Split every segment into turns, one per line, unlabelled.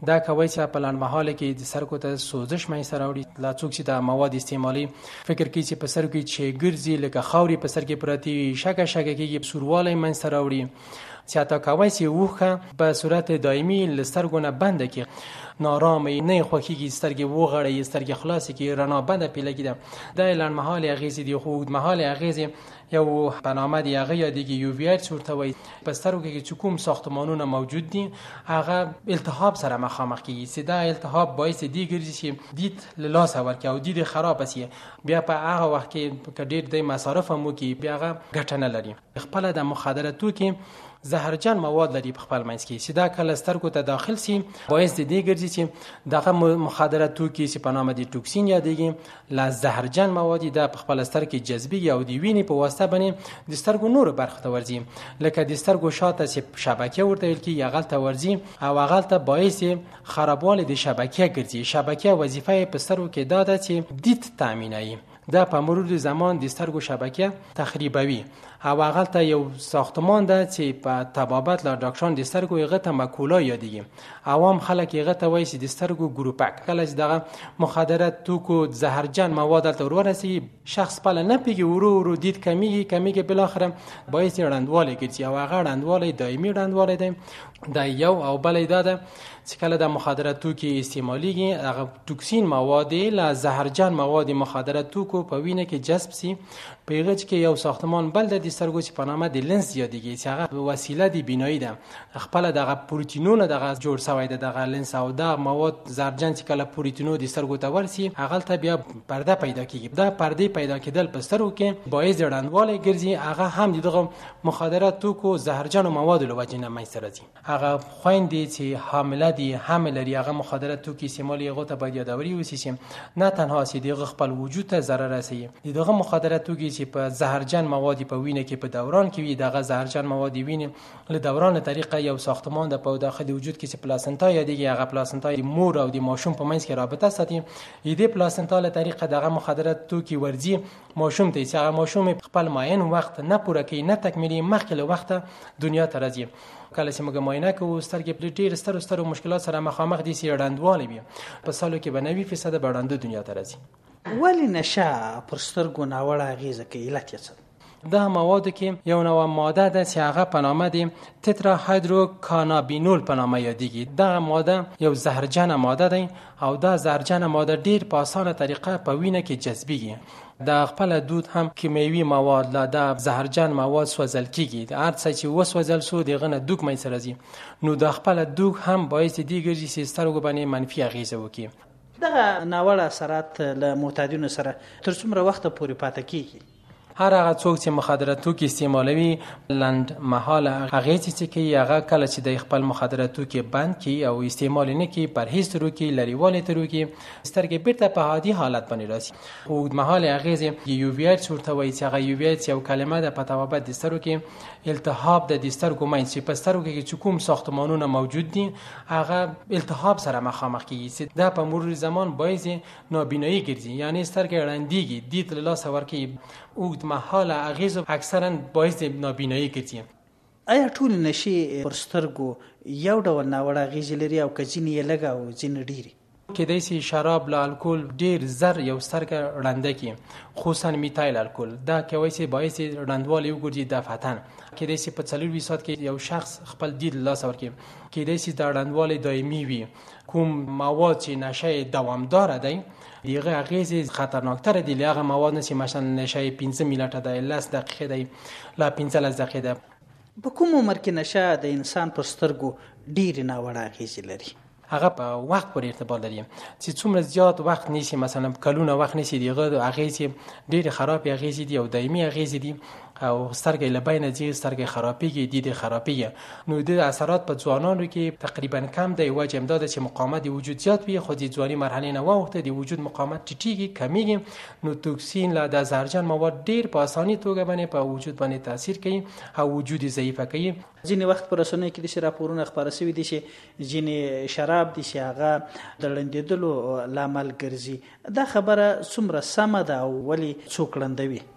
دا کوي چې په لنډمهاله کې د سترګو ته سوزش منځته راوړي. لا څوک چې دا مواد استعمالي فکر کوي چې په سترګو کې چې ګرځي لکه خاورې په سر کې پرتې شګه کېږي، سوروالی منځته راوړي. چې حتی کوي چې اوښه په صورت دایمي له سترګو نه بنده کړي، نارامه نه خوښیږي، سترګې وغړوي، سترګې خلاصې کړي، رڼا بنده پرې لګېده. دا لنډمهالې اغېزې دي. خو اوږدمهالې اغېزې یو په نامه د هغه یادېږي UV ورته وایي. په سترګو کې چې کوم ساختمانونه موجود دي هغه التهاب سره مخامخ کېږي، چې دا التهاب باعث دې ګرځي چې دید له لاسه ورکړي او دید خراب شي. بیا په هغه وخت کې که ډېر د مصارف هم وکړي بیا هغه ګټه نه لري. خپله د مخدره توکي زهرجن مواد لري په خپل منځ کې، چې دا کله سترګو ته داخل شي باعث دې ګرځي چې دغه مخدره توکي چې په نامه د توکسین یادېږي له زهرجن مواد دا په خپل سترګو کې جذبېږي او د وینې په واسطه باندې د سترګو نور برخه ته ورځي، لکه د سترګو شاته چې شبکه ورته ویل کېږي هغه ته ورځي او هغه ته باعث خرابوالی د شبکه ګرځي. شبکه وظیفه په سترګو کې دا ده چې دید تامینوي. دا په مرور زمان د سترګو شبکه تخریبوي او هغه ته یو ساختمان ده چې په طبابت له ډاکټران د سترګو هغه ته مکولا یادېږي. عوام خلک هغه ته وایي چې د سترګو ګروپک. کله چې دغه مخدره توکو زهرجن مواد ته ورسي شخص په نه پیږي، ورو دید کمیږي بالاخره باعث رندوالی ګرځي او هغه رندوالی دایمي رندوالی دی. دا یو او بل دا ده چې کله د مخدره توکي استعماليږي هغه توکسین مواد له زهرجن مواد مخدره توکو په وینه کې جذب سي. په هغه کې یو ساختمان بل د سترګو چې په نامه د لنس یادېږي چې هغه وسیله د بینایی ده. خپل دغه پروتینونه دغه جوړ شوی ده دغه لنس او دا مواد زهرجن چې کله پروتینو د سترګو ته ورسي هغه ته بیا پرده پیدا کیږي. دا پرده پیدا کېدل په سترګو کې باعث رڼوالی ګرځي. هغه هم دغه مخدره توکو زهرجن مواد له وجې نه منځته راځي. هغه خويندې چې حامله دي حامل لري هغه مخدره توکي استعمالي هغه ته باید یادوري وسی چې نه تنها چې دغه خپل وجود ته ضرر رسوي، دغه مخدره توکي چې په زهرجن مواد په وینه کې په دوران کې وي دغه زهرجن مواد وینه له دوران طریقه یو ساختمان د په داخلي وجود کې چې پلاسنتا یادېږي. هغه پلاسنتا د مور او د ماشوم په منځ کې رابطه ساتي. دې پلاسنتا له طریقه دغه مخدره توکي ورځي ماشوم ته چې هغه ماشوم خپل معین وخت نه پوره کوي، نه تکمیلي مخکې له وخته دنیا ته راځي. کله چې موږ معاینه کوو سترګې په ډېر سترو مشکلات سره مخامخ دي چې رڼوالی وي. په سالو کې به 90% به ړنده دنیا ته راځي.
ولې نشه پر سترګو ناوړه اغېزه کوي؟ علت یې څه؟
دا مواد کې یو نوع ماده ده چې هغه په نامه د تترا هایدروکانابینول په نامه یادېږي. دا ماده یو زهرجنه ماده ده او دا زهرجنه ماده ډېر په اسانه طریقه په وینه کې جذبېږي. دا خپل دود هم کیمیاوي مواد لا دا زهرجن مواد سوځل کیږي. هر څه چې وسوځل سو دغه نه دوک مې سره راځي، نو دا خپل دوک هم باعث دی ګرځي چې سترګو باندې منفي اغیزه وکړي.
دغه ناوړه اثرات له معتادینو سره تر څومره وخت پورې پاتې کیږي؟
هر هغه څوک چې مخدره توکي استعمالوي لنډ مهاله اغېزې چې کوي هغه کله چې د خپل مخدره توکي بند کړي او استعمال نه کړي پرهیز تر وکړي لرېوالی تر وکړي سترګې بیرته په عادي حالت باندې راشي. اوږدمهاله اغېزې UV ورته وایي چې هغه UV یو کلمه ده په تبابت د سترګو کې التهاب د سترګو منځ چې په سترګو کې چې کوم ساختمانونه موجود دي هغه التهاب سره مخامخ کیږي. دا په مرور زمان باعث نابینایی ګرځي، یعنی سترګې ړندېږي، دید له لاسه ورکوي. اوږدمهاله اغېزو اکثرا باعث نابینایی ګرځي.
آیا ټول نشي پر سترګو یو ډول ناوړه اغېزې لري او که ځینې یې لږه او ځینې ډېرې؟
کېدای شي شراب له الکول ډېر زر یو سترګه ړنده کړي، خصوصا میتایل الکول. دا کوي چې باعث ړندوالی وګرځي دفعتاً. کېدای شي په 4 ساعت کې یو شخص خپل دید له لاسه ورکړي. کېدای شي دا ړندوالی دایمي وي. کوم مواد چې نشه دوامداره دی دغه اغېزې خطرناکتره دي له هغه مواد نه چې مثلا نشه 15 منټه دی، 10 دقیقې دی، لا 15 دقیقې ده.
په کوم عمر کې نشه د انسان پر سترګو ډېرې ناوړه اغېزې لري؟
هغه په وخت پورې ارتباط لري چې څومره زیات وخت نیسي، مثلا کلونه وخت نیسي دغه اغېزې ډېرې خرابې اغېزې دي او دایمي اغېزې دي او سترګې له بینه ځي، سترګې خرابېږي، دید خرابېږي. نو د اثرات په ځوانانو کې تقریبا کم دی. وجه همدا ده چې مقاومت د وجود زیات وي، خو د ځواني مرحلې نه واوښته د وجود مقاومت ټیټېږي، کمیږي. نو توکسین له د زهرجن مواد ډېر په اساني توګه باندې په وجود باندې تاثیر کوي او وجود یې ضعیفه کوي.
ځینې وخت په رسنیو کې داسې راپورونه خپاره شوي دي چې ځینې شراب دي چې هغه د ړندېدلو لامل ګرځي. دا خبره څومره سمه ده او ولې څوک ړندوي؟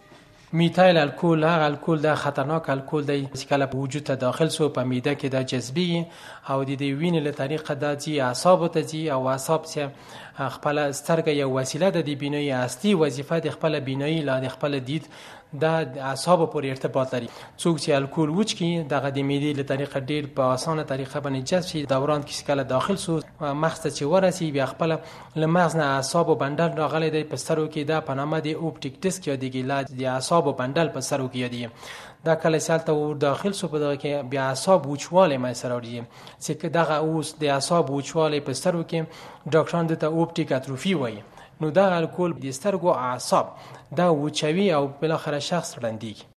میتایل الکول هغه الکول د خطرناک الکول دی چې کله په وجود ته داخل سو په معده کې د جذبي او د وینې له طریقه د ځي اعصاب ته ځي او اعصاب چې خپل سترګې یو وسیله د بینایی اصلي وظیفه د خپل بینایی لا د خپل دید د اعصاب پورې ارتباط لري. څوک چې الکول وڅکي دغه د معدې له طریقه ډیر په اسانه طریقه باندې جذب شي دوران کې کله داخل سو مغز ته چې ورسي بیا خپل له مغز نه اعصاب بندل راغلي دی په سترګو کې د پنامه د اوپټیک ډیسک یا د ګیلاج د اعصاب بندل په سترګو کې دی دا کله سالته ور داخل سو په دغه کې بیا اعصاب وچواله مې سره وړي چې دغه اوس د اعصاب وچواله په سترګو کې ډاکټران د ته اوپټیک اتروفي وایي. نو دا الکول د سترګو اعصاب دا وچوي او بل اخر شخص رندي.